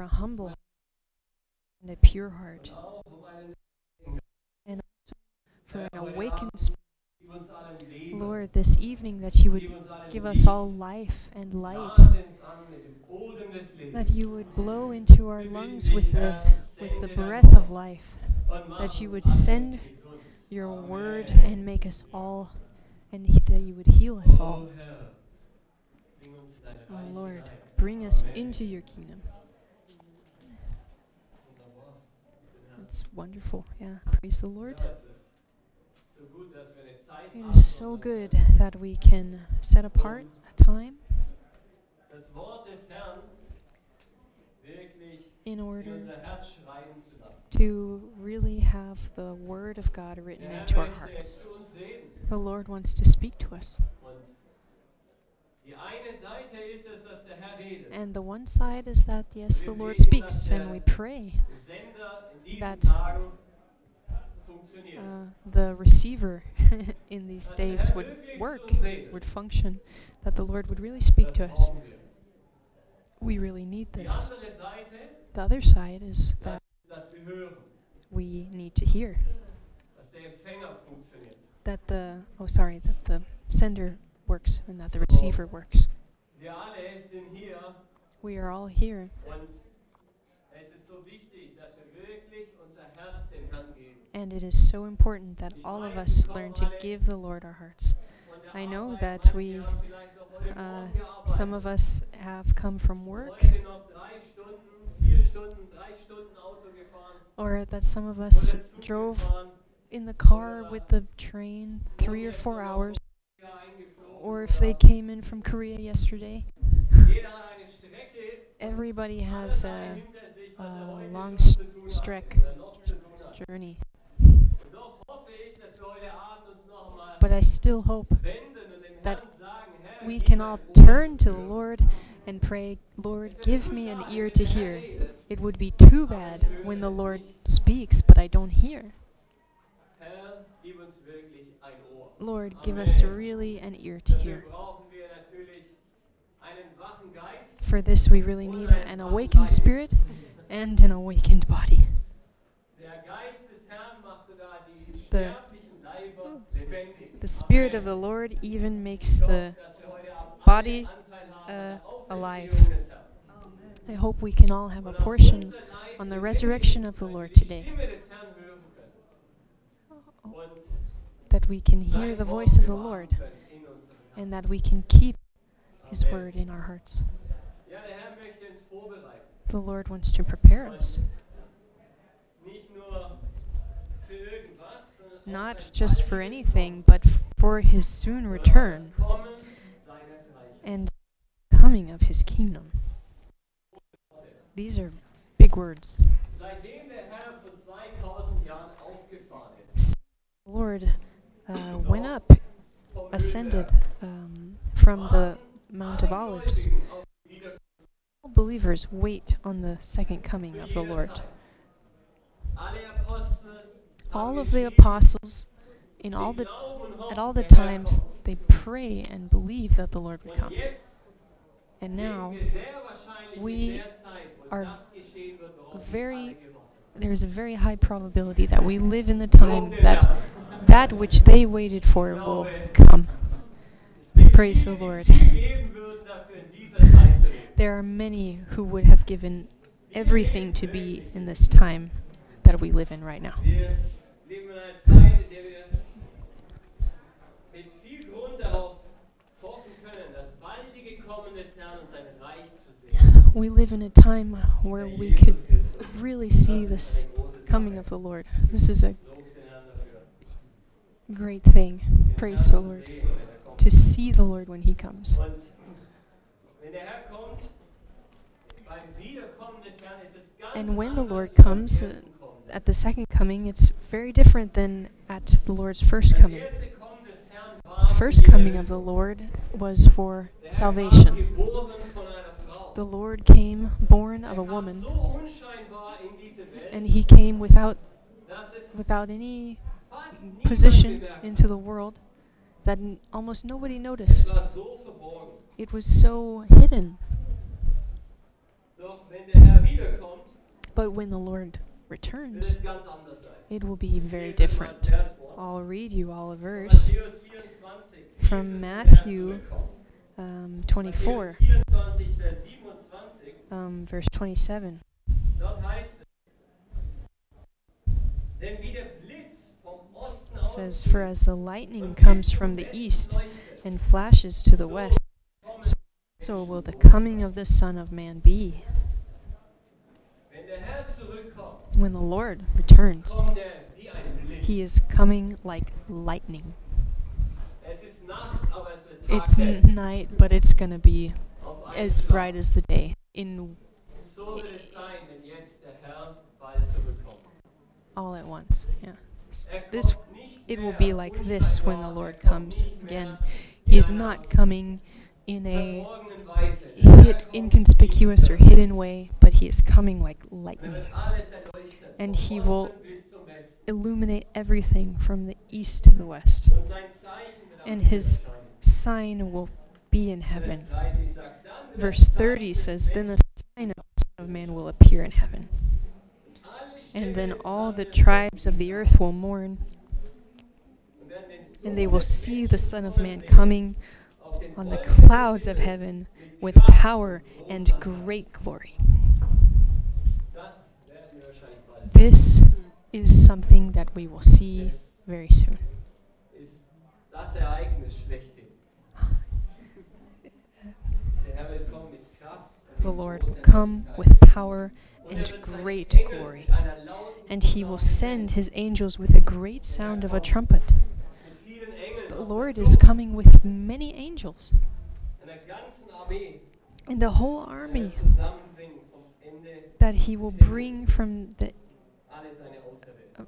a humble and a pure heart, and also for an awakened spirit. Lord, this evening that you would give us all life and light, that you would blow into our lungs with the breath of life, that you would send your word and make us all, and that you would heal us all. Oh Lord, bring us into your kingdom. It's wonderful. Yeah, praise the Lord. It is so good that we can set apart a time in order to really have the Word of God written into our hearts. The Lord wants to speak to us. And the one side is that, yes, the Lord speaks, and we pray that the receiver in these days would work, would function, that the Lord would really speak to us. We really need this. The other side is that we need to hear. That the sender works and that the receiver works. We are all here. And it is so important that all of us learn to give the Lord our hearts. I know that some of us have come from work, or that some of us drove in the car with the train 3 or 4 hours, or if they came in from Korea yesterday. Everybody has a long stretch journey. But I still hope that we can all turn to the Lord and pray, Lord, give me an ear to hear. It would be too bad when the Lord speaks, but I don't hear. Lord, give us really an ear to hear. For this we really need an awakened spirit and an awakened body. The Spirit of the Lord even makes the body alive. I hope we can all have a portion on the resurrection of the Lord today. That we can hear the voice of the Lord and that we can keep His word in our hearts. The Lord wants to prepare us. Not just for anything, but for His soon return and coming of His kingdom. These are big words. The Lord went up, ascended from the Mount of Olives. All believers wait on the second coming of the Lord. All of the apostles, at all the times, they pray and believe that the Lord would come. And now, there's a very high probability that we live in the time that which they waited for will come. Praise the Lord. There are many who would have given everything to be in this time that we live in right now. We live in a time where we could really see this coming of the Lord. This is a great thing. Praise the Lord. To see the Lord when He comes. And when the Lord comes at the second coming, it's very different than at the Lord's first coming. The first coming of the Lord was for salvation. The Lord came born of a woman, and He came without any position into the world that almost nobody noticed. It was so hidden. But when the Lord wird returns, es ganz anders sein. it will be Ich very lese euch mal einen different. Vers vor. I'll read you all a Von verse Matthäus 24, wie from ist es, wenn der Herr Matthew zurückkommt. 24, Matthäus 24, Vers 27, verse 27. dort heißt es, denn wie der Blitz vom Osten It says, ausgeht "For as the lightning comes from the east and flashes to the west, so will the coming of the Son of Man be." wenn der Herr zurückkommt, When the Lord returns, kommt er wie ein Blitz. he is coming like lightning. Es ist Nacht, aber es wird It's taghell. night, but it's going to be Auf einen as Schlag. bright as the day. So wird es sein, wenn jetzt der Herr bald zurückkommt. All at once. Yeah. Er This kommt nicht it will mehr be like this when the unscheinbar, Lord er kommt comes nicht again. mehr He is in einer not coming in a verborgenen Weise. Der Herr kommt inconspicuous wie or der hidden Blitz. way, but he is coming like Er lightning. wird alles erleuchten, And vom he will Osten bis zum Westen. Illuminate everything from the east to the west. Und sein Zeichen wird am And Himmel his erscheinen. sign will be in Vers heaven. 30 sagt, dann wird Verse das 30 Zeichen says, des "Then the sign of the Son of Man will appear in heaven. Menschen alle Stämme And then des all the Landes tribes of the earth will mourn, und werden den Sohn and they will des see the Menschen Son of kommen Man sehen, coming auf den on the Wolken des clouds of Himmels heaven mit with Kraft power und and großer Macht. great glory." Das werden wir wahrscheinlich bald sehen. This is something that we will see Es very soon. ist das Ereignis schlechthin. Der Herr wird kommen mit Kraft und The mit Lord großer will come Herrlichkeit. with power Und er and wird seine great Engel glory, mit einer lauten and he will Posaune send senden. his angels with a great sound of a trumpet. Mit vielen Engeln The auf Lord der is Zunge, coming with many angels einer ganzen Armee, and a whole die er army zusammenbringen vom Ende that he will bring from the alle seine Auserwählten.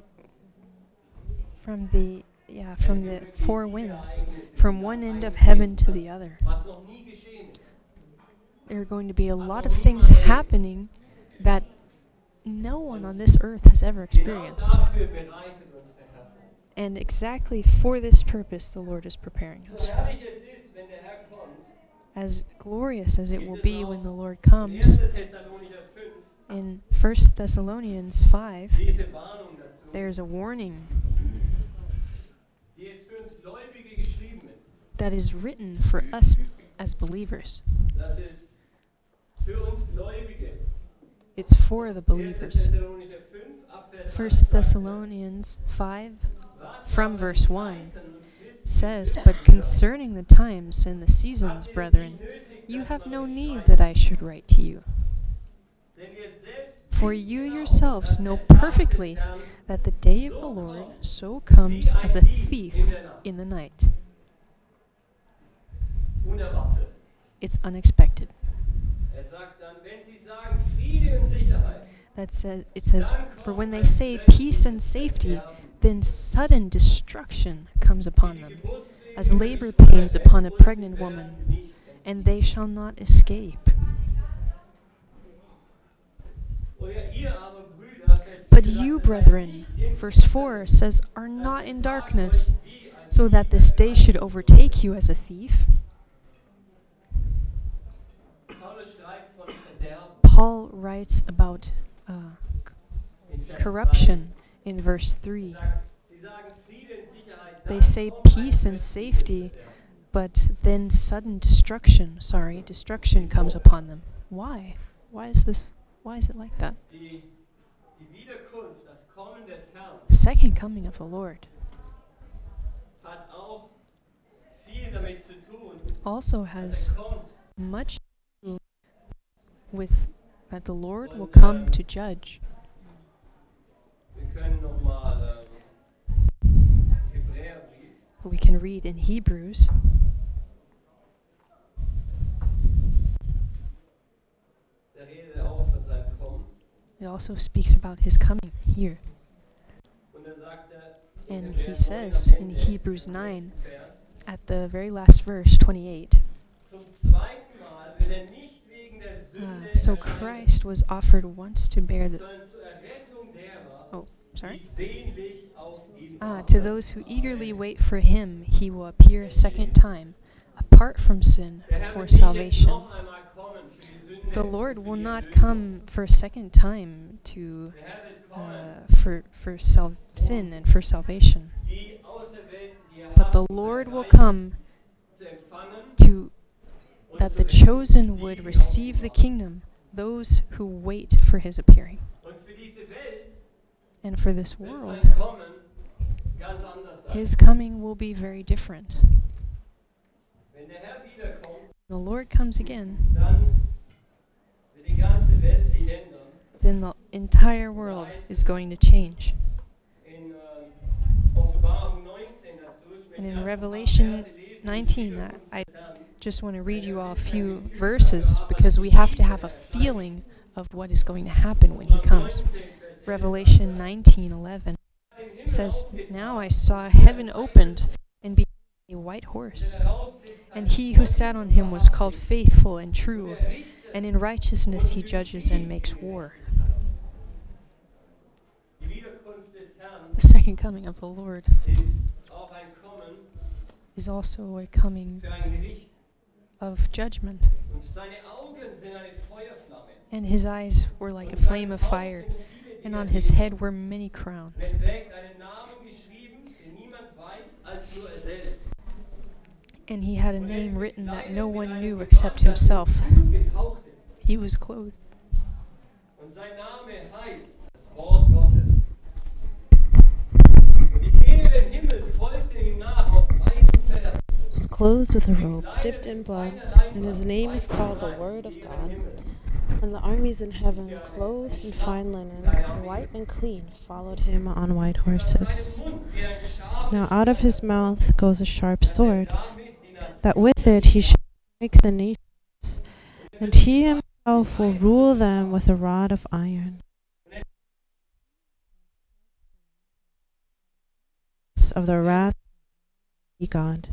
from the four winds, from one end of heaven to the other. Was noch nie geschehen ist. There are going to be a lot of things happening that no one on this earth has ever Genau experienced. dafür bereitet uns der Herr vor. And exactly for this purpose, the Lord is preparing So us. herrlich es ist, wenn der Herr kommt, As glorious as it will gibt es be auch when the Lord in comes, 1. Thessalonicher 5 in 1 Thessalonians 5, diese Warnung dazu, there's a warning die jetzt für uns Gläubige geschrieben ist. that is written for us as believers. Das ist für uns Gläubige. It's for the 1. believers. Thessalonicher 5 ab Vers 1 1 sagt er, Thessalonians 5 was from aber verse die 1 Zeiten und Fristen says, betrifft, "But concerning the times and the seasons, habt es brethren, nicht nötig, you dass have man no euch need schreibt. that I should write to you. Denn ihr selbst For wisst you genau, yourselves dass know der Tag des perfectly Herrn that the day of the Lord so comes as a thief in the night." unerwartet. It's unexpected. Er sagt dann, wenn sie sagen Friede und Sicherheit, It says, "For when they say peace and safety, then sudden destruction comes upon them, as labor pains upon a pregnant woman, and they shall not escape. But you, brethren," verse 4 says, "are not in darkness, so that this day should overtake you as a thief." Paul writes about corruption in verse 3. They say peace and safety, but then sudden destruction comes upon them. Why? Why is it like that? The second coming of the Lord also has much to do with that the Lord will come to judge. We can read in Hebrews. It also speaks about his coming here. And he says in Hebrews 9, at the very last verse, 28, so Christ was offered once to bear the... to those who eagerly wait for him, he will appear a second time, apart from sin, for salvation. the Lord will not come for a second time to Der Herr wird kommen, for sin and for salvation, die Auserwählten, die but the Erhabenen zu Lord will ergreifen, come zu empfangen to und that zu the richten. chosen would receive the kingdom, those who wait for his appearing. Und für diese Welt And for this wird world, sein Kommen ganz anders sein. his coming will be very different. Wenn der Herr wiederkommt, The Lord comes again, dann wird die ganze Welt sich ändern. then the entire world is going to change. In Offenbarung 19 dazu, ich And möchte in einfach Revelation ein paar Verse lesen, 19, die I des Herrn. just want to read you all a few verses because we have to have a feeling of what is going to happen when he comes. Revelation 19:11 says, "Now I saw heaven opened, and behold, a white horse, and he who sat on him was called Faithful and True, and in righteousness he judges and makes war." Die Wiederkunft des Herrn The second coming of the Lord ist auch ein Kommen is also a coming für ein Gericht. of judgment, Und seine Augen sind eine Feuerflamme. and his eyes were like a flame of fire, and on his head were many crowns. Er trägt einen Namen geschrieben, den niemand weiß als nur er selbst. And he had a name written that no one knew except himself. Getaucht ist. He was clothed, Und sein Name heißt das Wort Gottes. Und die Engel im Himmel folgten ihm nach auf weißen Pferden. He is clothed with a robe dipped in blood, and his name is called the Word of God. And the armies in heaven, clothed in fine linen, white and clean, followed him on white horses. Now out of his mouth goes a sharp sword, that with it he shall strike the nations, and he himself will rule them with a rod of iron. Of the wrath of God.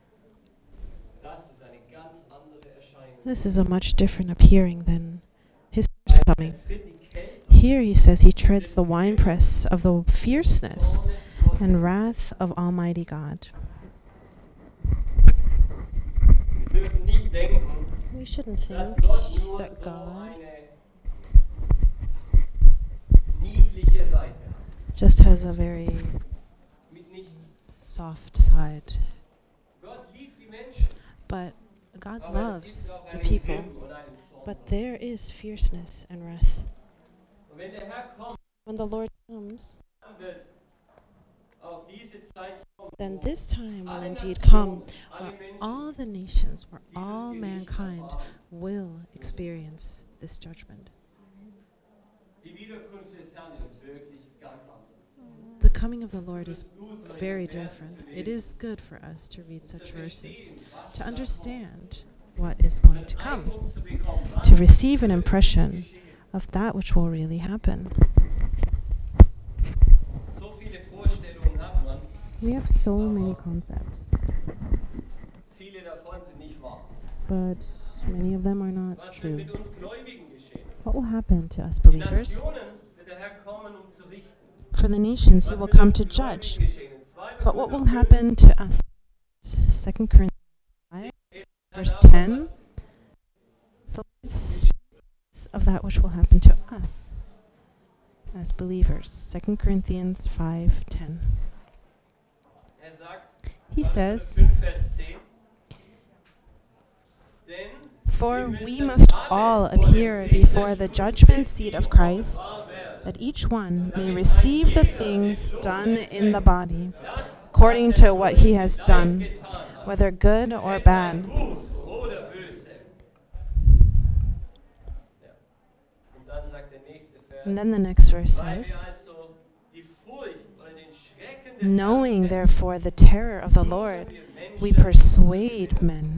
This is a much different appearing than his first coming. Here he says he treads the winepress of the fierceness and wrath of Almighty God. Wir dürfen nicht denken, We shouldn't think dass Gott nur that so God eine niedliche Seite hat. just has a very Mitnichten. soft side, Gott liebt die Menschen, but God aber es loves gibt auch the einen people. Grimm und einen Zorn. But there is fierceness and wrath. Und wenn der Herr kommt, When the Lord comes, dann wird auch diese Zeit kommen, then wo this time will alle indeed Nationen, come alle where Menschen all the nations, where dieses all Gericht mankind erfahren. will experience this judgment. Die Wiederkunft des Herrn ist wirklich ganz anders. The coming of the Lord is Es ist gut, solche very Verse different. zu It lesen, is good for us to read zu such verses, verstehen, was to da understand what is going kommt, to einen come, Eindruck zu bekommen, was to receive an wirklich impression geschehen. of that which will really happen. So viele Vorstellungen hat man, We have so many concepts, viele davon sind nicht wahr. but many of them are not Was wird true. mit uns Gläubigen geschehen? What will happen to us Die believers? Nationen wird der Herr kommen, um zu richten. For the nations, he Was will wird come mit to uns judge. Gläubigen geschehen? In 2. But what will Korinther happen to us? 2 Corinthians 5, 5, verse 10, the Lord speaks of that which will happen to us as believers. 2 Corinthians 5:10. sagt, He says, 5, Vers 10, denn "For wir we müssen must alle all vor dem appear before the Richterstuhl judgment seat of Christi Christ, offenbar werden, that each one may damit receive ein the jeder things den Lohn done in the empfängt, body, das, according was to er what durch he has Leib done, getan hat, whether good or es sei bad." gut oder böse. Ja. Und dann sagt der nächste Vers, And then the next verse weil wir says, also die Furcht oder den Schrecken des "Knowing Herrn kennen, therefore the terror of the suchen Lord, wir we Menschen persuade zu gewinnen. men."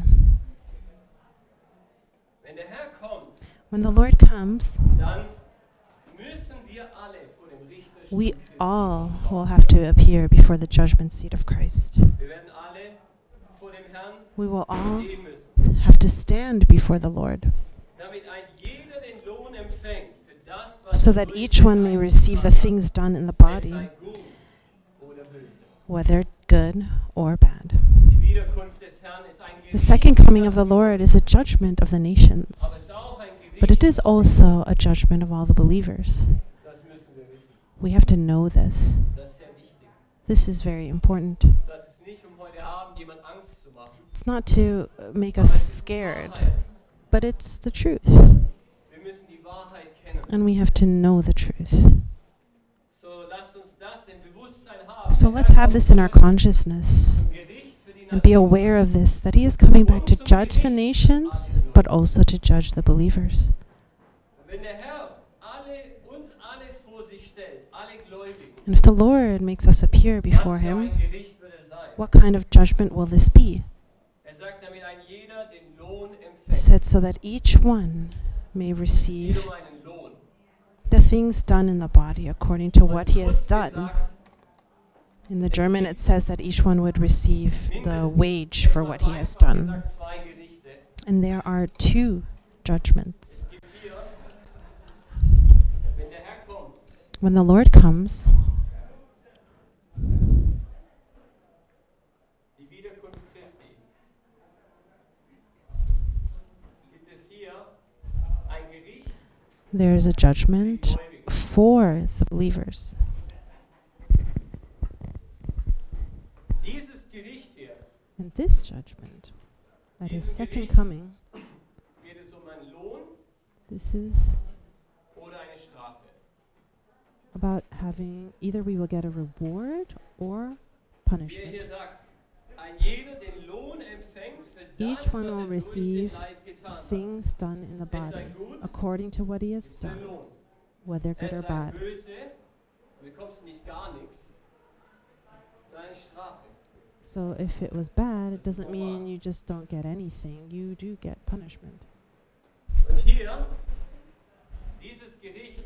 Wenn der Herr kommt, When the Lord comes, dann müssen wir alle vor dem Richterstuhl we Christi all offenbar will have to appear before the judgment seat of Christ. Wir werden alle vor dem Herrn We will all stehen müssen, have to stand before the Lord, damit ein jeder den Lohn empfängt für das, was so er that durch each den one may Leib receive the getan hat. things done in the Es body, sei gut oder böse. whether good or bad. Die Wiederkunft des Herrn ist ein The Gericht second der coming of the Nationen, Lord is a judgment of the aber es nations, ist auch ein But it is also a judgment of all the believers. Das müssen wir wissen. We have to know this. Das ist sehr wichtig. This is very important. Das ist nicht, heute Abend jemand Angst zu machen. It's not to make us scared, but it's the truth. Wir müssen die Wahrheit kennen. And we have to know the truth. So lasst uns das im Bewusstsein haben. So let's have this in our consciousness Zum Gericht für die and be Nation. aware of this, that he is coming back to judge the nations, but also to judge the believers. Wenn der Herr uns alle vor sich stellt, alle Gläubigen, And if the Lord makes us appear before was für him, ein Gericht wird es sein? what kind of judgment will this be? Sagt, damit ein jeder den Lohn He empfängt. said, so that each one may Es geht receive einen Lohn. the things done in the body according to what he has Kurz done. gesagt, In the German, it says that each one would receive the wage for what he has einfach done. gesagt, zwei Gerichte. And there are two judgments. Es gibt hier, wenn der Herr kommt, When the Lord comes, die Wiederkunft Christi, gibt es hier ein Gericht there is a judgment Gläubigen. for the believers. Dieses Gericht hier And this judgment, at his second coming, geht es einen Lohn this is oder eine Strafe. about having either we will get a reward or Wie er punishment. hier sagt, ein jeder den Lohn empfängt für Each das, one was will er durch den receive Leib getan hat. things done in the Es sei body gut, according to what he has ist der done, Lohn. whether good or Es sei bad. böse, du bekommst nicht gar nichts. Es sei eine Strafe. So if it was bad, it doesn't mean you just don't get anything. You do get punishment. Und hier, dieses Gericht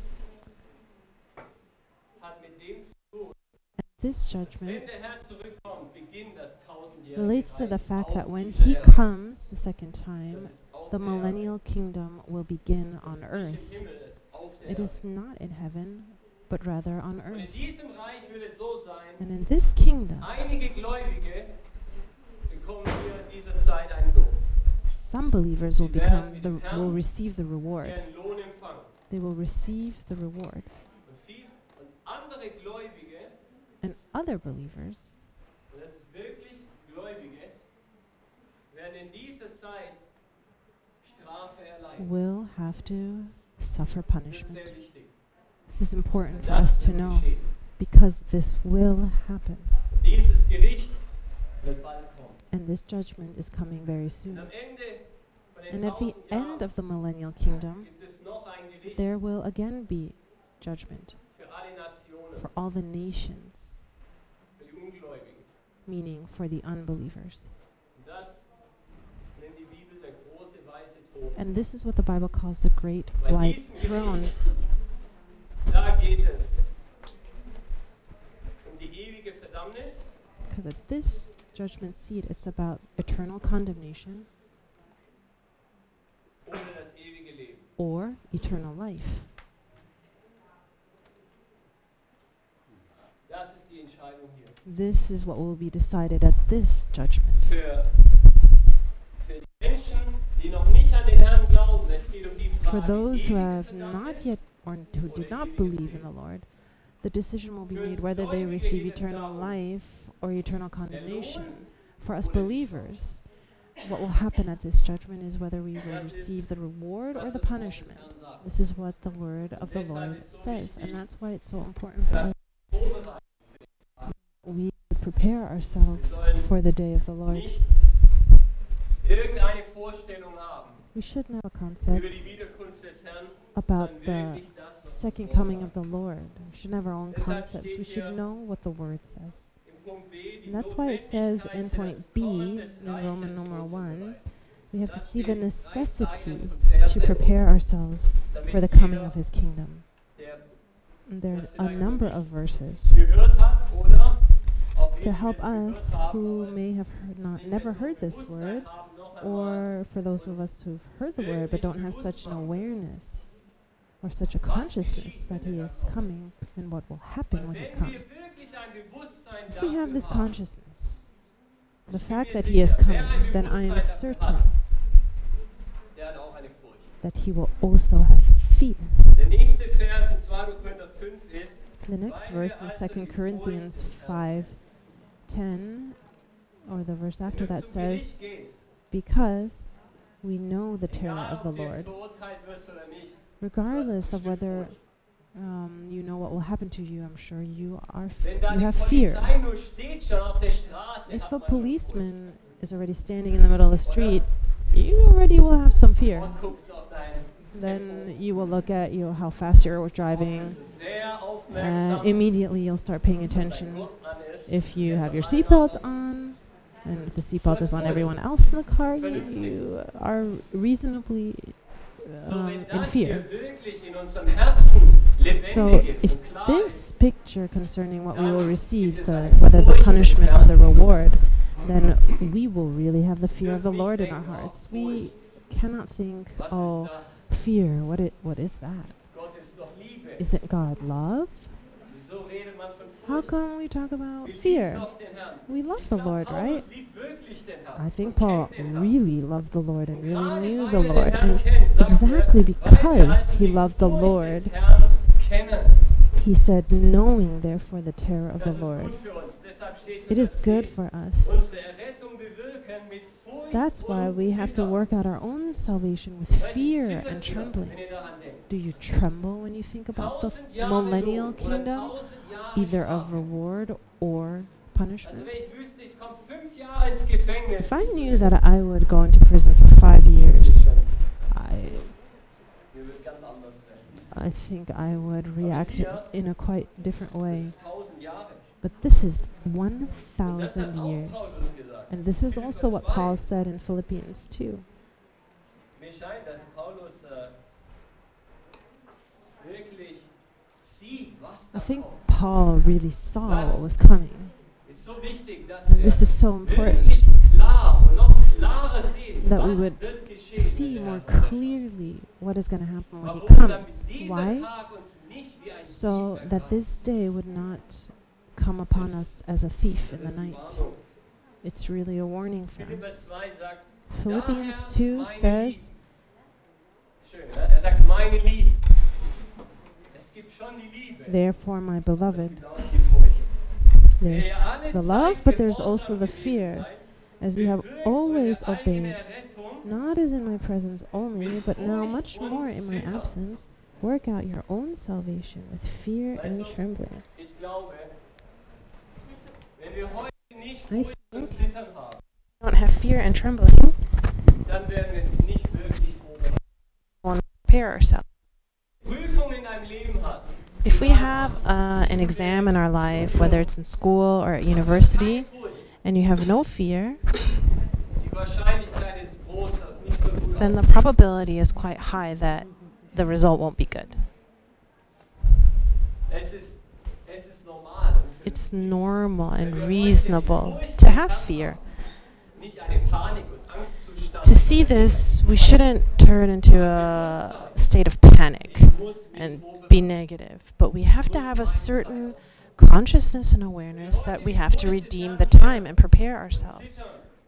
hat mit dem zu tun, This wenn judgment der Herr zurückkommt, beginnt das tausendjährige relates to the Reich fact auf that when dieser he Erde. comes the second time, Das ist auf the der Erde. millennial kingdom will begin Das on ist nicht earth. im Himmel, das ist auf der It Erde. is not in heaven, but rather on Und in earth. diesem Reich wird es so sein, And in this kingdom, einige Gläubige bekommen hier in dieser Zeit einen Lohn. some believers will will receive the reward. Werden Lohn empfangen. They will receive the reward. Und andere Gläubige, And other believers, und das ist wirklich Gläubige, werden in dieser Zeit Strafe erleiden. will have to suffer Das ist punishment. sehr wichtig. This is important for Das us to wird know, geschehen. because this will happen. Dieses Gericht wird bald kommen. And this judgment is coming very Und soon. am Ende von den And at the 1000 end Jahren of the millennial kingdom, gibt es noch ein Gericht there will again be judgment für alle Nationen, for all the nations, für die Ungläubigen. meaning for the unbelievers. Und das nennt die Bibel der große weiße Thron. And this is what the Bible calls the great Bei white diesem throne. Gericht, da geht es um die ewige Verdammnis Because at this judgment seat, it's about eternal condemnation oder das ewige Leben. or eternal life. Das ist die Entscheidung hier. This is what will be decided at this judgment. Für die Menschen, die noch nicht an den Herrn glauben, es geht um die For Frage, those who ewige have not Verdammnis yet or who did not believe in the Lord, the decision will be made whether they receive eternal life or eternal condemnation. For us believers, what will happen at this judgment is whether we will receive the reward or was the das Wort des punishment. Herrn sagt. This is what the word of the Lord says, and that's why it's so important for us. Vorbereitet. We prepare ourselves for the day of the Lord. Nicht irgendeine Vorstellung haben We shouldn't have a über concept die Wiederkunft des Herrn, about sondern the wirklich das, was das second Wort coming sagt. of the Lord. We shouldn't have our own concepts. We should know what the word says. Im Punkt B, die And that's why it says in Notwendigkeit für point das B, Kommen des in Roman Reiches numeral 1, vorzubereiten. we have to Das see the steht necessity rein Verse, to prepare ourselves damit for the coming jeder, of his kingdom. der And there's das a vielleicht number noch of nicht verses gehört hat oder auch to eben help es gehört us haben, who aber may have never nicht mehr so heard this Bewusstsein word, haben, noch einmal, or for those of us who've heard the word but don't have such an awareness or such a consciousness that he is coming and what will happen weil when he wenn wir comes. wirklich ein Bewusstsein If we have dafür this haben, consciousness, the ich bin fact mir that he is sicher, wer coming, ein then I am Bewusstsein dafür certain hat, der hat auch eine Furcht. that he will also have fear. Der nächste Vers in 2. Korinther 5 ist, The next verse in 2 Corinthians 5:10, or the verse after that, says, because we know the terror of the Lord, regardless of whether you know what will happen to you, I'm sure you have fear. If a policeman is already standing in the middle of the street, you already will have some fear. Then you will look at how fast you're driving. Immediately you'll start paying attention if you have your seatbelt on, and if the seatbelt is on everyone else in the car, you are reasonably in fear. So if this picture concerning what we will receive, whether the punishment or the reward, then we will really have the fear of the Lord in our hearts. We cannot think, oh, fear, what is that? Isn't God love? How come we talk about fear? We love the Lord, right? I think Paul really loved the Lord and really knew the Lord. And exactly because he loved the Lord, he said, knowing therefore the terror of the Lord. It is good for us. That's why we have to work out our own salvation with fear and trembling. Do you tremble when you think about the millennial kingdom, either of reward or punishment? If I knew that I would go into prison for 5 years, I think I would react in a quite different way. But this is 1,000 years. And this is also what Paul said in Philippians 2. I think Paul really saw what was coming. And this is so important, that we would see more clearly what is going to happen when he comes. Why? So that this day would not come upon us as a thief in the night. It's really a warning for us. Philippians 2 says, therefore, my beloved, there's the love, but there's also the fear, as you have always obeyed, not as in my presence only, but now much more in my absence. Work out your own salvation with fear and trembling. I think we don't have fear and trembling, we'll prepare ourselves. If we have an exam in our life, whether it's in school or at university, and you have no fear, then the probability is quite high that the result won't be good. It's normal and reasonable to have fear. To see this, we shouldn't turn into a state of panic and be negative, but we have to have a certain consciousness and awareness that we have to redeem the time and prepare ourselves.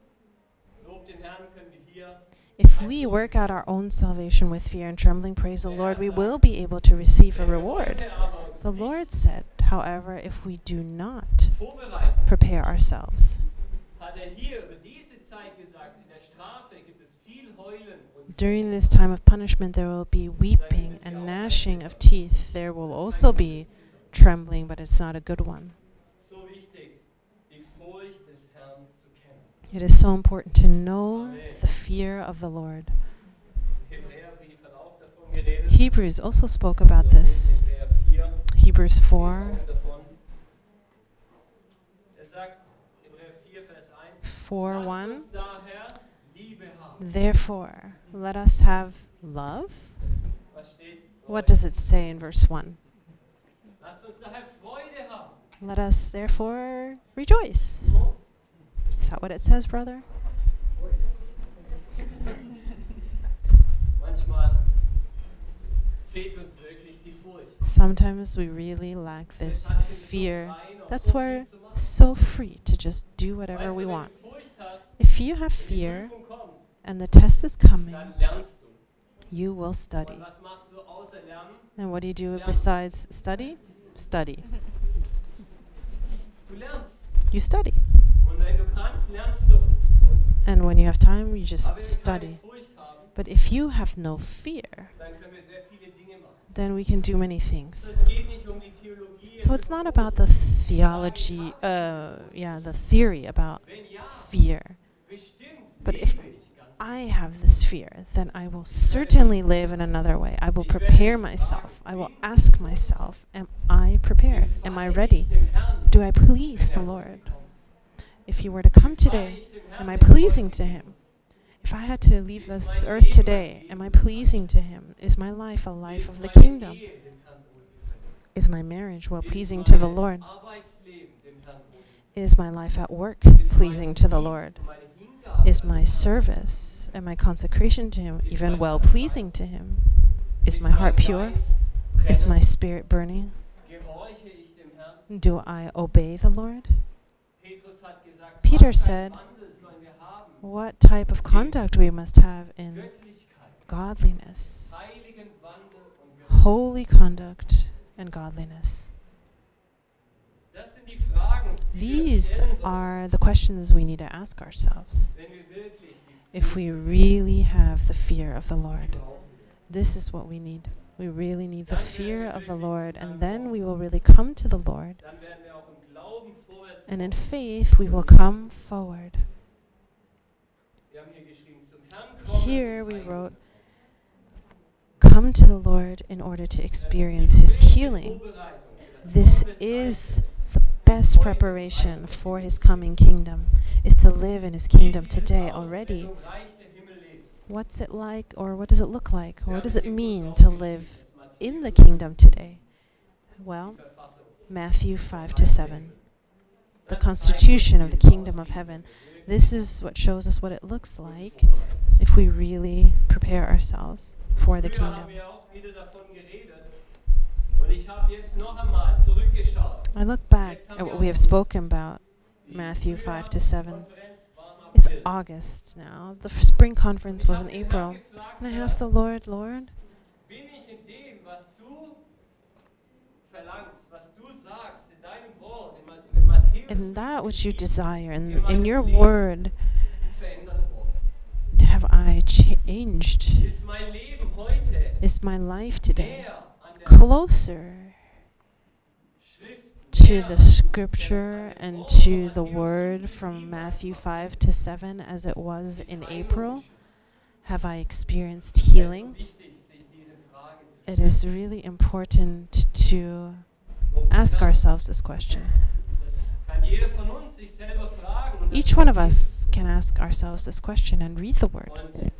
If we work out our own salvation with fear and trembling, praise the Lord, we will be able to receive a reward. The Lord said, however, if we do not prepare ourselves, during this time of punishment there will be weeping and gnashing of teeth. There will also be trembling, but it's not a good one. It is so important to know the fear of the Lord. Hebrews also spoke about this. Hebrews 4. 4:1. Therefore, let us have love. What does it say in verse 1? Let us therefore rejoice. Is that what it says, brother? Sometimes we really lack this fear. That's why we're so free to just do whatever we want. If you have fear and the test is coming, you will Und study. was machst du außer Lernen? And what do you do besides study? Study. Du lernst. You study. Und wenn du kannst, lernst du. And when you have time, you just Aber wenn wir keine study. Furcht haben, But if you have no fear, dann können wir sehr viele Dinge machen. then we can do many So, things. es geht nicht um die Theologie. So it's not about the theology, the theory about Wenn ja, fear. bestimmt But if lebe ich ganz. I have this fear, then I will certainly live in another way. I will prepare myself. I will ask myself, am I prepared? Am I ready? Dem Herrn, Do I please the Lord? If He were to come today, am I pleasing to Him? If I had to leave this earth today, am I pleasing to Him? Is my life a life of the kingdom? Ehe dem Herrn wohlgefällt? Is my marriage well Ist pleasing to the mein Lord? Arbeitsleben dem Herrn wohlgefällt? Is my life at work Ist pleasing mein to the Dienst Lord? und meine Hingabe Is my service and my consecration to Him even well pleasing to Him? Is my heart pure? Geist Is my brennend? spirit burning? Gehorche ich dem Herrn? Do I obey the Lord? Petrus hat gesagt, Peter was für said, einen Wandel sollen wir haben? What type of conduct we must have in Göttlichkeit, godliness, heiligen Wandel und Gerechtigkeit. holy conduct, and godliness. Das sind die Fragen, die wir These stellen sollen, are the questions we need to ask ourselves wenn wir wirklich die if Furcht we des really have the fear of the Herrn Lord. brauchen. This is what we need. We really need the fear of the Lord, and then we will really come to the Lord. Dann werden wir auch im Glauben vorwärts And in kommen. faith, we will come forward. Wir haben hier geschrieben, zum Herrn kommen. Here um we heiligen wrote, zu werden. come to the Lord in order to Das ist experience die His beste healing. Vorbereitung für das This Kommen des is Reiches. the best preparation for His coming kingdom, is to live in His Wie kingdom sieht es today aus, wenn already. du im Reich der Himmel lebst? What's it like, or what does it look like, or Wir what haben does es it hier kurz mean to aufgeschrieben, live das in the Matthäus kingdom today? Well, die Verfassung. Matthew 5 to 7. The Das constitution of the zeigt uns, wie es kingdom of aussieht, heaven. wenn wir This is what shows us what it looks uns like vorbereiten. if we really prepare ourselves for the Früher kingdom. haben wir auch wieder davon geredet. Und ich habe jetzt noch einmal zurückgeschaut. I look back at what we have spoken about, Die Matthew 5 to 7. Frühjahrskonferenz war im It's April. August now. The spring conference Ich was habe in den April. Herrn gefragt, And I Herr, asked the Lord, Lord, bin ich in dem, was du verlangst, was du sagst, in deinem Wort, in Matthäus in that which you 5, desire, in your word, verändert worden? have I changed? Ist mein Leben heute Is my life today näher an der closer Schrift, to näher the an scripture dem and Wort to von the Matthäus word 5 bis from 7 Matthew war? 5 to 7 as it was Ist in kein April? Unterschied. Have I experienced Es ist so healing? wichtig, sich diese Frage zu It is really important to stellen. ask ourselves this question. Das kann jeder von uns sich selber fragen. Und das Each one of ist us can ask ourselves this question and read the word. Und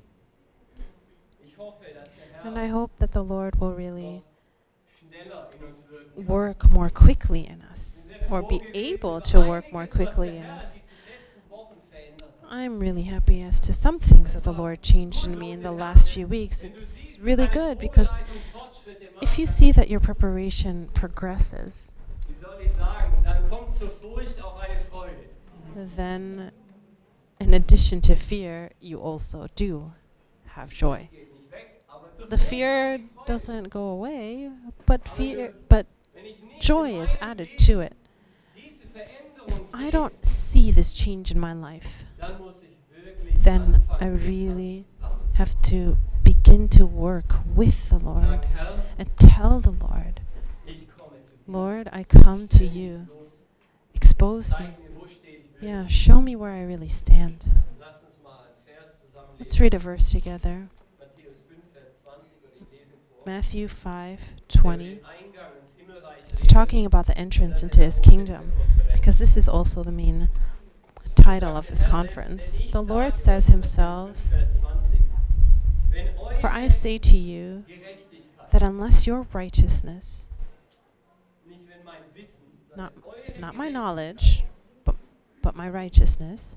ich hoffe, dass der And I Herr hope that the Lord will really noch schneller in uns wirken kann. work more quickly in us, Wir sind or froh be gewesen able über to work more einiges, was quickly der in Herr us. diese letzten Wochen verändert hat. I'm really happy as to some things that the Lord changed in me in the last few weeks. Wenn du It's siehst, really dass deine good because Vorbereitung Fortschritte macht, if you see that your preparation progresses, wie soll ich sagen, dann kommt zur Furcht auch eine Freude. then in addition to fear, you also do have joy. Das geht nicht weg, aber zur The Furcht fear kommt die Freude. doesn't go away, but but Wenn ich nicht joy in is meinem added Leben to it. diese If Veränderung I sehe, don't see this change in my life, dann muss ich wirklich then I anfangen, really zusammen have to begin to work with the zu Lord sagen, Herr, and tell the Lord, ich komme zu dir. Lord, I come to you. Los, Expose me. zeig mir, wo stehe ich wirklich. Yeah, show me where I really stand. Lass uns mal einen Vers zusammen Let's lesen. read a verse together. Matthäus 5, Vers 20, und ich lese ihn vor. Matthew Der 5:20. über den Eingang ins Himmelreich It's redet. talking about the entrance Das into ist his der Punkt kingdom, der Konferenz. because this is also the main title of this conference. The Lord says himself, Vers 20, wenn "For I eure say to you Gerechtigkeit, that unless your righteousness, nicht wenn mein Wissen, not, sondern eure not my Gerechtigkeit, knowledge, but my righteousness,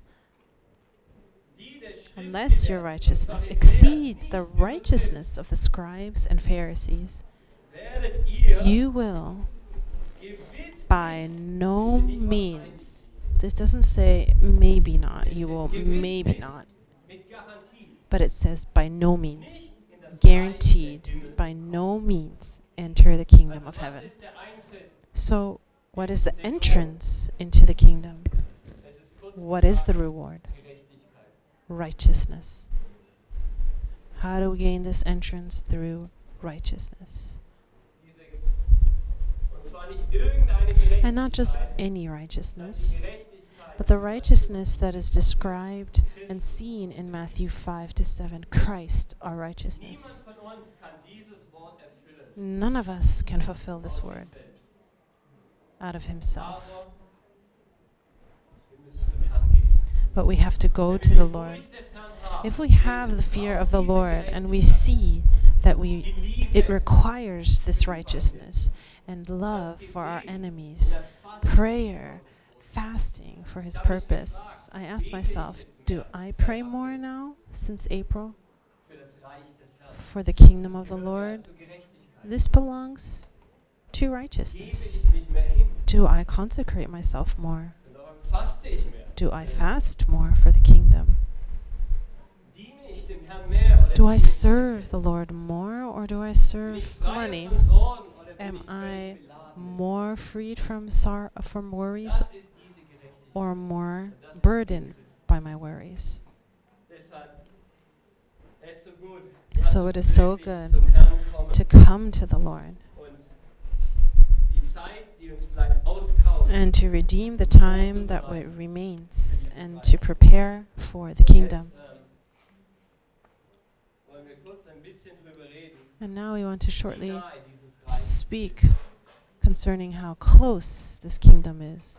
die der unless your Schriftgelehrten und righteousness Pharisäer exceeds nicht the übertrifft, righteousness of the scribes and Pharisees, werdet ihr you will gewiss by nicht, no hier steht nicht means," this doesn't say maybe not, you will Gewiss maybe nicht. not, mit Garantie but it says by no means, nicht in guaranteed by no means enter the kingdom of heaven. So, what is the entrance into the kingdom? What is the reward? Righteousness. How do we gain this entrance? Through righteousness. And not just any righteousness, but the righteousness that is described and seen in Matthew 5-7. Christ, our righteousness. None of us can fulfill this word out of himself. But we have to go to the Lord. If we have the fear of the Lord and we see that it requires this righteousness and love for our enemies, prayer, fasting for his purpose, I ask myself, do I pray more now since April for the kingdom of the Lord? This belongs to righteousness. Do I consecrate myself more? Do I fast more for the kingdom? Do I serve the Lord more, or do I serve money? Am I more freed from worries, or more burdened by my worries? So it is so good to come to the Lord and to redeem the time that remains and to prepare for the kingdom. And now we want to shortly speak concerning how close this kingdom is.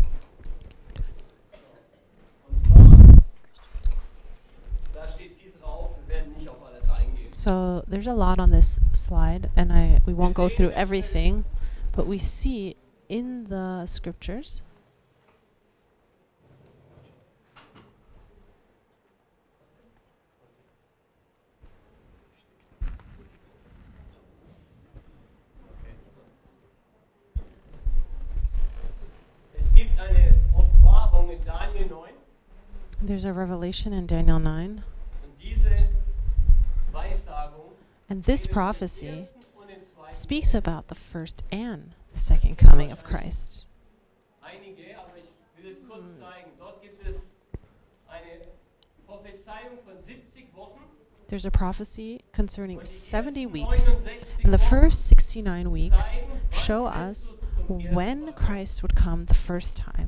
So there's a lot on this slide, and we won't go through everything, but we see in the scriptures there's a revelation in Daniel 9. And this prophecy speaks about the first and the second coming of Christ. There's a prophecy concerning 70 weeks, and the first 69 weeks show us when Christ would come the first time.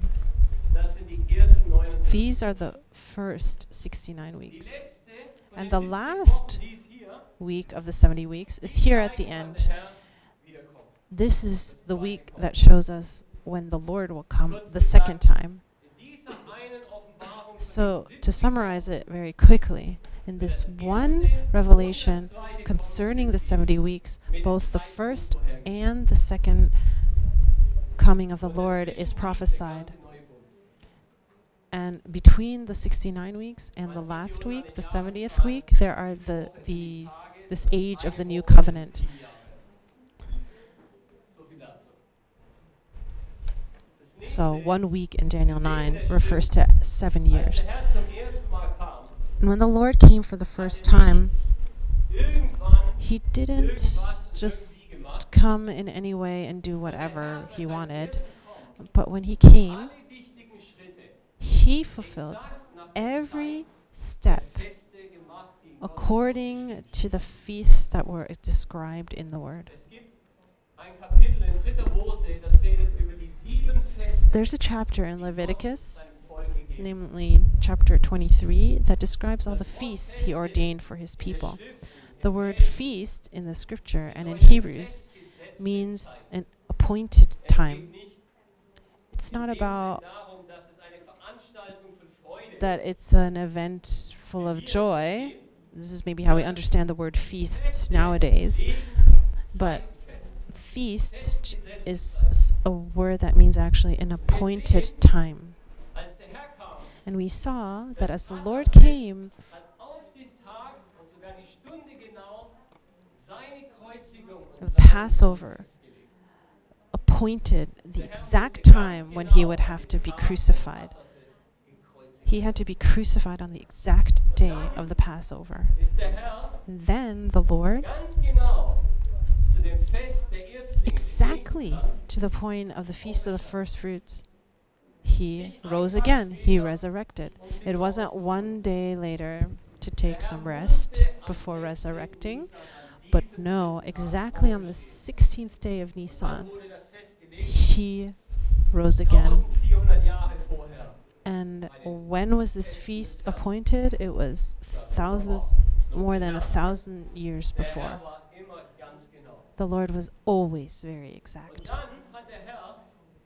These are the first 69 weeks. And the last week of the 70 weeks is here at the end. This is the week that shows us when the Lord will come the second time. So, to summarize it very quickly, in this one revelation concerning the 70 weeks, both the first and the second coming of the Lord is prophesied. And between the 69 weeks and the last week, the 70th week, there are this age of the new covenant. So 1 week in Daniel 9 refers to 7 years. And when the Lord came for the first time, he didn't just come in any way and do whatever he wanted. But when he came, he fulfilled every step according to the feasts that were described in the Word. There's a chapter in Leviticus, namely chapter 23, that describes all the feasts he ordained for his people. The word feast in the scripture and in Hebrews means an appointed time. It's not about that it's an event full of joy. This is maybe how we understand the word feast nowadays. But feast is a word that means actually an appointed time. And we saw that as the Lord came, the Passover appointed the exact time when he would have to be crucified. He had to be crucified on the exact day of the Passover. Then the Lord, ganz genau zu dem Fest der Erstlinge, exactly to the point of the Feast of the First Fruits, he rose again. He resurrected. It wasn't one day later to take some rest before resurrecting, but no, exactly on the 16th day of Nisan, wurde das festgelegt, he rose again. 1400 Jahre vorher. And when was this feast appointed? It was more than 1,000 years Der before. Herr war immer ganz genau. The Lord was always very Und exact. dann hat der Herr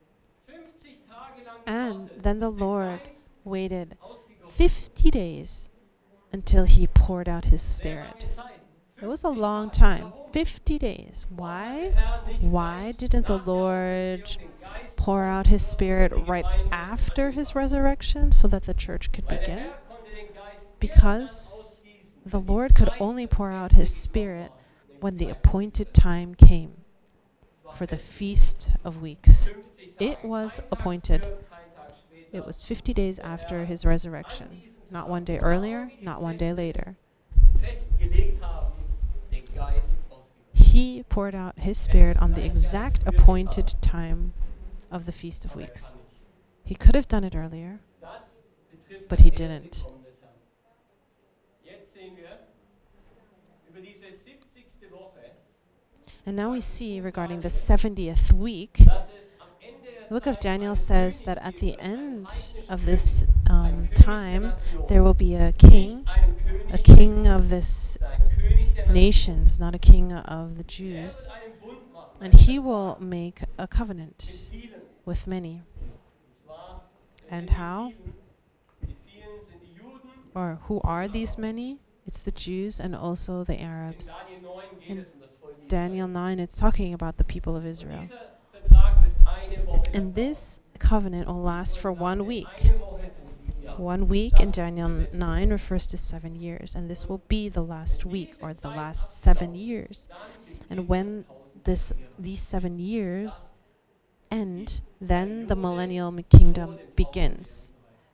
50 Tage lang And gewartet, then the bis der Lord Geist waited ausgegossen 50 days until he poured out his wurde. Sehr Spirit. lange Zeit. It was a 50 long Tage. time. Warum? 50 days. Warum Why? hat der Herr nicht Why gleich didn't the nach der Lord Auferstehung den Geist pour out his ausgießen, Spirit damit die right Gemeinde after his anfangen? resurrection so that the church could Weil der begin? Herr konnte den Geist erst dann Because ausgießen, the wenn die Lord could Zeit only der pour out Feste his gekommen Spirit war, nämlich when die the Zeit der appointed Feste. time came Es war for the fest. Feast of Weeks. 50 It Tage. was Kein Tag appointed. früher, kein Tag später. It was 50 days after Der his Herr resurrection. an diesem Not Tag, one day genau earlier, wie die not one day Feste later. festgelegt haben, den Geist ausgegossen. He poured out his Spirit on the exact appointed time of the Feast of Aber er Weeks. kann nicht. He could have done it earlier, Das betrifft but das he erste didn't. Kommen des Herrn. Jetzt sehen wir über diese 70. Woche, And now we see regarding the 70th week, dass es am Ende der the book of Zeit Daniel einen says König that at geben the wird, einen end heidnischen of König, this einen König time, der Nation. there will be a Nicht king, einen a König, king of this ein König der Nation. nations, not a king of the Er Jews. wird einen Bund machen, And he will make a mit covenant vielen. with many. Und zwar, es And sind die how? vielen. Die vielen sind die Juden. Or who are these many? It's the Jews and also the In Arabs. Daniel 9 geht In es das Volk Israel. Daniel 9, it's talking about the people of Und Israel. dieser Vertrag wird eine Woche lang And this covenant will last for 1 week. Eine Woche sind 7 Jahre. 1 week in Daniel 9 refers to 7 years, and this will be the last week or the last 7 years. Dann beginnt And when das these 7 years Das end, then the millennial kingdom begins.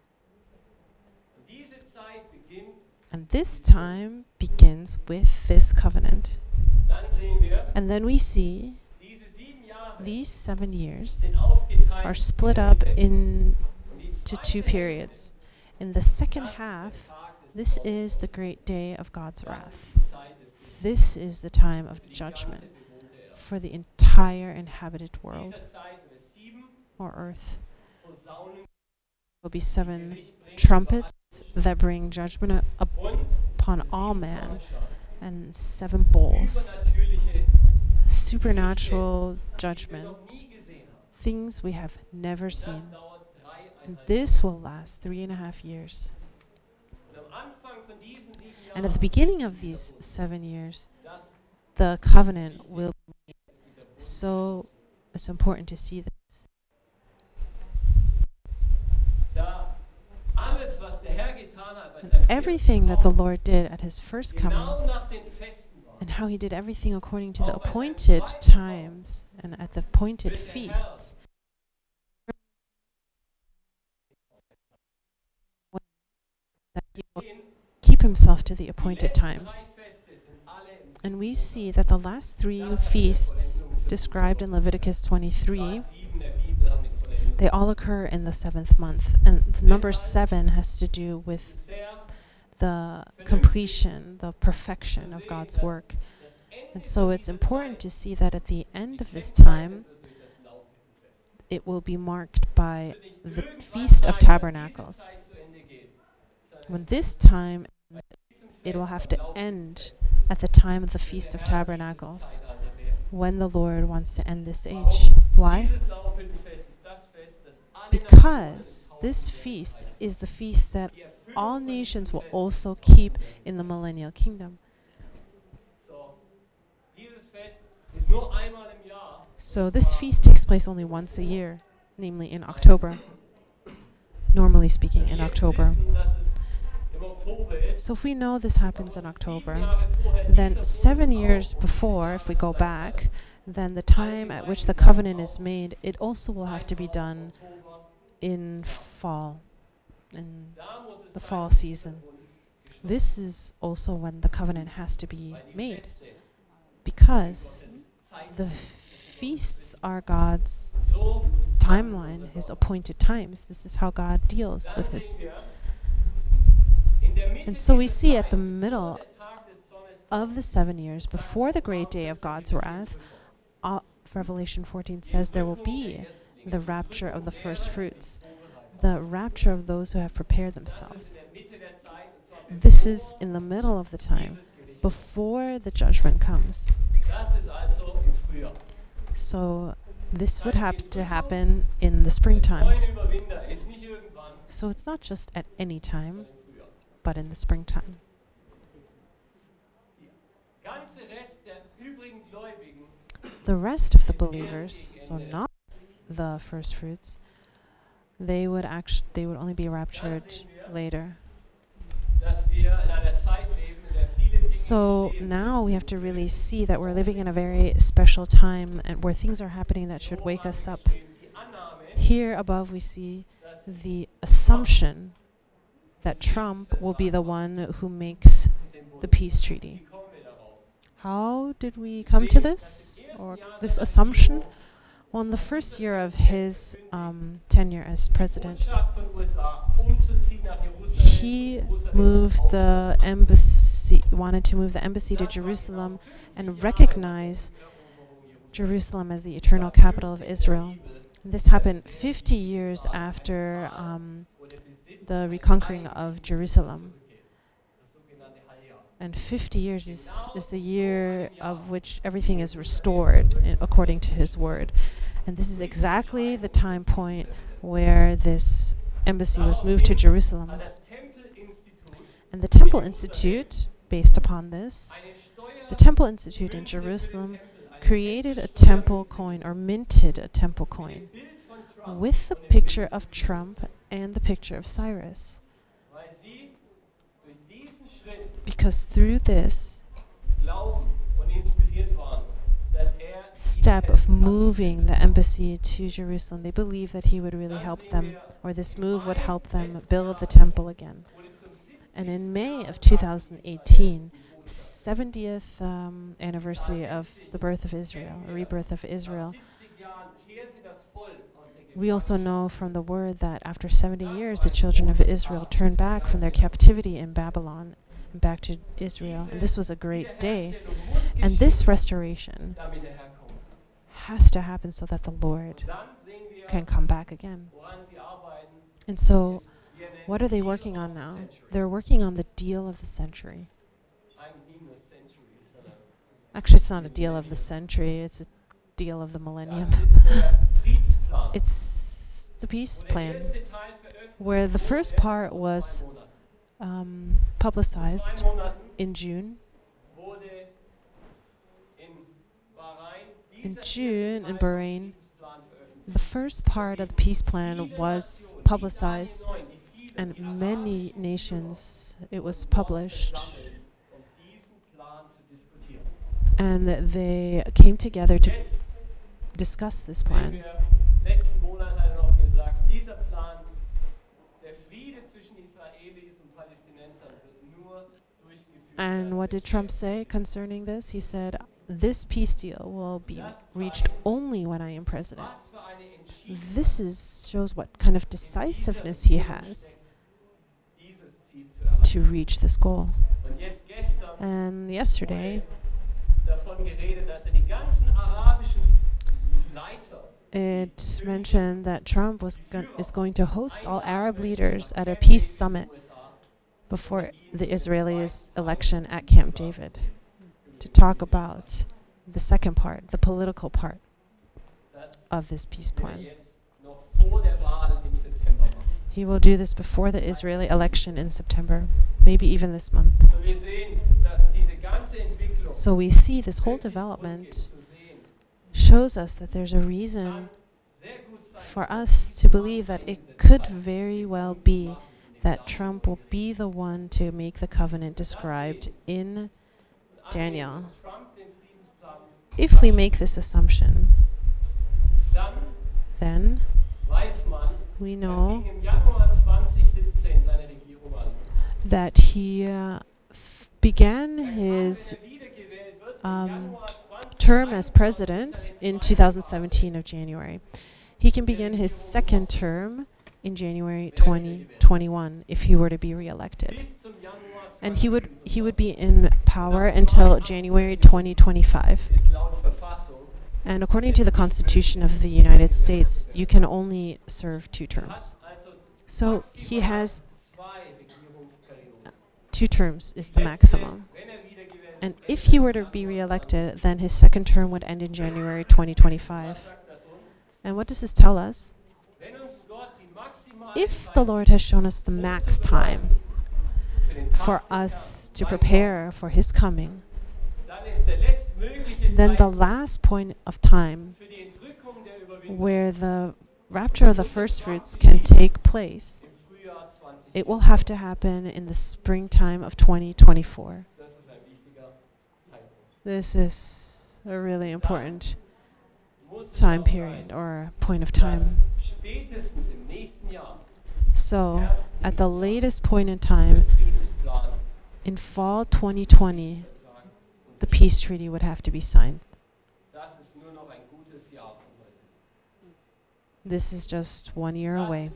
Und diese Zeit beginnt, And this time begins with this covenant. dann sehen wir, And then we see diese 7 Jahre these 7 years sind aufgeteilt are split in up der Mitte. Und die into zweite 2 Hälfte, periods. In the second das ist der half, Tag des this Zorns is the Gottes. great day of God's Das wrath. ist die Zeit des Gerichts This is the time of für die ganze judgment bewohnte Erde. for the entire inhabited In world dieser Zeit wird es 7 or earth. Posaunen There will be 7 Gericht bringen trumpets über that bring judgment alle. Und upon 7 all man, Zornesschalen. and 7 bowls, Übernatürliche supernatural die wir judgment, noch nie gesehen haben. things we have never Das seen. dauert And 3,5 this will last 3.5 years. Und am Anfang von diesen 7 And at the Jahren, beginning of these 7 years, das the covenant will be ist dieser Bund. so, it's important to see this. Da alles, was der Herr getan hat bei And seinem everything ersten that the Kommen, Lord did at his first coming, genau nach den Festen war, and how he did everything according to the Auch bei seinem appointed zweiten Kommen times and at the appointed wird der Herr feasts, that he will sehen, keep himself to the die appointed letzten times. 3 Feste sind alle im And we 7. see that the last 3 feasts described in Leviticus 23, Zahl 7 der Bibel hat mit Vollendung. they all occur in the 7th month. And the number 7 has to do with Sehr the completion, the perfection of God's work. das Ende And so von it's dieser important Zeit to see that at the end of this gekennzeichnet time, wird durch das Laubhüttenfest. it will be marked by Es wird nicht the irgendwann Feast of sein, wenn diese Tabernacles. Zeit zu Ende geht, sondern When es this time, bei diesem it will Fest have am to end Laubhüttenfest at the time of the wird Feast der of Herr Tabernacles, dieses Zeitalter beenden. when the Lord wants to end this Warum? age. Why? Dieses Laubhüttenfest ist das Fest, das alle Because Nationen this des feast Tausendjährigen is the feast that Die Erfüllung all von nations diesem will Fest also ist keep Tausendjährigen. in the millennial kingdom. So, dieses Fest ist nur einmal im Jahr. So this feast takes place only once a year, namely in October. Normally speaking, Wenn in wir jetzt October. wissen, dass es im Oktober ist, So if we know this happens in dann October, 7 Jahre vorher then dieser 7 Bund years auch before, if we go Jahreszeit back, hat. then the time at which the covenant is made, it also will have to be done Oktober, in fall, in da muss es the sein, fall dass dieser season. Bund this is also when the covenant has to be Weil die made, Feste because Gottes Zeit the feasts are God's so timeline, his appointed times. This is how God deals Dann with sehen this. wir in der Mitte And so we dieser see at Zeit, the bevor middle der Tag des Zornes of the 7 years, before the great day of God's wrath, Revelation 14 says there will be the rapture of the first fruits, the rapture of those who have prepared themselves. This is in the middle of the time, before the judgment comes. Das ist also im Frühjahr. So this would have to happen in the springtime. Neuen Überwinder ist nicht irgendwann, So it's not just at any time, sondern im Frühjahr. but in the springtime. Der ganze Rest der übrigen Gläubigen The rest of the believers, so not the first fruits, they would only be raptured later. dass wir in einer Zeit leben, in der viele Dinge So geschehen. now we have to really see that we're living in a very special time and where things are happening that should wake us up. Die Annahme, Here above we see dass the assumption that Trump will be the one who makes the peace treaty. wie kommen wir darauf? How did we come to this, or this assumption? Well, in the first year of his tenure as president, Botschaft von USA umzuziehen nach Jerusalem. he moved the embassy, wanted to move the embassy to Jerusalem and recognize Jerusalem as the eternal capital of Israel. And this happened 50 years after the reconquering of Jerusalem. Das sogenannte Halljahr. And 50 years is the year of which everything is restored according to his word. And this is exactly the time point where this embassy was moved to Jerusalem. Hat das Tempelinstitut And the Temple Institute, based upon this, eine Steuer the Temple Institute in Jerusalem created a temple coin, or minted a temple coin, Bild von Trump, with the picture of Trump and the picture of Cyrus. weil sie durch diesen Schritt Because through this glauben und inspiriert waren, dass step of moving the embassy to Jerusalem, they believed that he would really help them, or this move would help them build the temple again. And in May of 2018, 70th anniversary of the birth of Israel, rebirth of Israel, 70 Jahren kehrte das Volk aus der we also know from the word that after 70 years, the children of Israel turned back from their captivity in Babylon and back to Israel. And this was a great day. Wiederherstellung muss And geschehen, this restoration damit der Herr kommen kann. has to happen so that the Lord Dann sehen wir, can come back again. woran sie arbeiten. And so, Wir nennen what are they Deal working of on the now? Century. They're working on the deal of the century. Eigentlich nie nur Century, sondern Actually, it's not a deal of the century, it's a deal of the millennium. das ist der Friedensplan. It's the peace Und der plan, erste Teil veröffentlicht where the first wurde part vor was 2 Monaten. publicized 2 Monaten in June. wurde in Bahrain In dieser June, erste in Teil Bahrain, vom Friedensplan veröffentlicht. the first part of the peace plan was publicized, and many nations, it was published, Um diesen Plan zu diskutieren. and that they came together to Jetzt discuss this sehen plan. wir, letzten Monat hat er noch gesagt, dieser Plan, der Friede zwischen Israelis und Palästinensern wird nur durchgeführt And werden, what did wenn Trump er say concerning this? He said, this peace deal will be reached only when I am president. Was für eine Entschiedenheit This shows what kind of decisiveness he has dieses Ziel zu erreichen. to reach this goal. Und jetzt gestern And yesterday, davon geredet, dass er die ganzen arabischen Leiter it mentioned that Trump is going to host all Arab leaders at a peace summit before the Israelis' election at Camp David to talk about the second part, the political part das of this peace will er plan. jetzt noch vor der Wahl im September machen. He will do this before the Israeli election in September, maybe even this month. So wir sehen, dass diese ganze Entwicklung So we see this whole wirklich Grund development gibt zu sehen, shows us that there's a reason kann sehr gut sein, for dass us to believe that it could very well be that Trump will be the one to make the covenant described in Daniel. Trump den Friedensplan, If we make this assumption, dann then weiß man, we er know fing im Januar 2017 seine Regierung an. that he began his term as president in 2017 of January. He can begin his second term in January 2021 if he were to be reelected. And he would be in power until January 2025. And according to the Constitution of the United States, you can only serve 2 terms. So he has 2 terms is the maximum. And if he were to be reelected, then his second term would end in January 2025. And what does this tell us? If the Lord has shown us the max time for us to prepare for his coming, then the last point of time where the rapture of the first fruits can take place, it will have to happen in the springtime of 2024. This is a really important time period or point of time. So, at the latest point in time, in fall 2020, the peace treaty would have to be signed. This is just 1 year away.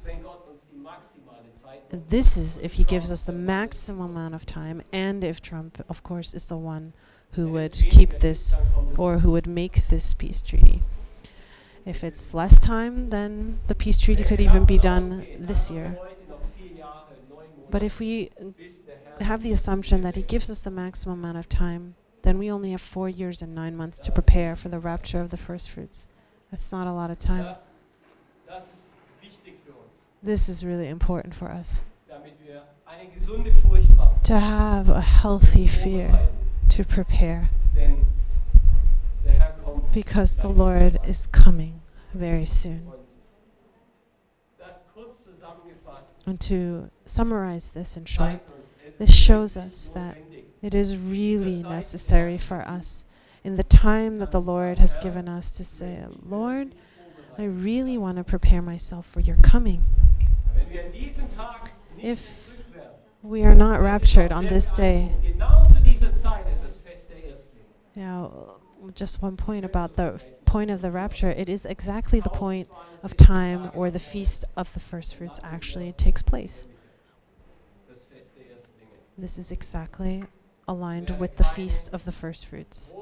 And this is if he gives us the maximum amount of time, and if Trump, of course, is the one who would keep this or who would make this peace treaty. If it's less time, then the peace treaty could even be done this year. But if we have the assumption that he gives us the maximum amount of time, then we only have 4 years and 9 months to prepare for the rapture of the first fruits. That's not a lot of time. This is really important for us. To have a healthy fear, to prepare. Because the Lord is coming very soon. And to summarize this in short, this shows us that it is really necessary for us in the time that the Lord has given us to say, Lord, I really want to prepare myself for your coming. If we are not raptured on this day, just one point about the point of the rapture, it is exactly the point of time where the feast of the first fruits actually takes place. This is exactly aligned with the feast of the first fruits.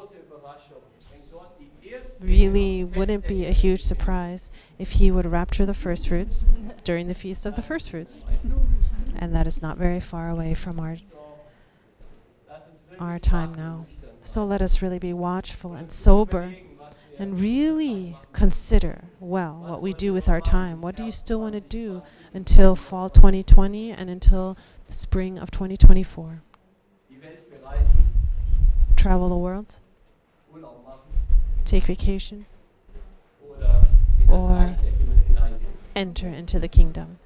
Really wouldn't be a huge surprise if he would rapture the first fruits during the feast of the first fruits. And that is not very far away from our time now. So let us really be watchful and sober and really consider, well, what we do with our time. What do you still want to do until fall 2020 and until the spring of 2024? Travel the world? Take vacation? Or enter into the kingdom?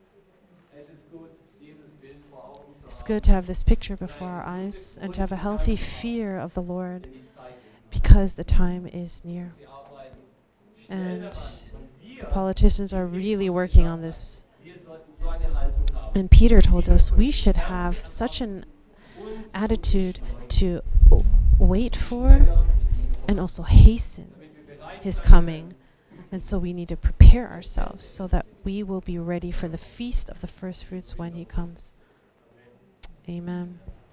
It's good to have this picture before our eyes and to have a healthy fear of the Lord because the time is near. And the politicians are really working on this. And Peter told us we should have such an attitude to wait for and also hasten his coming. And so we need to prepare ourselves so that we will be ready for the feast of the first fruits when he comes. Amen.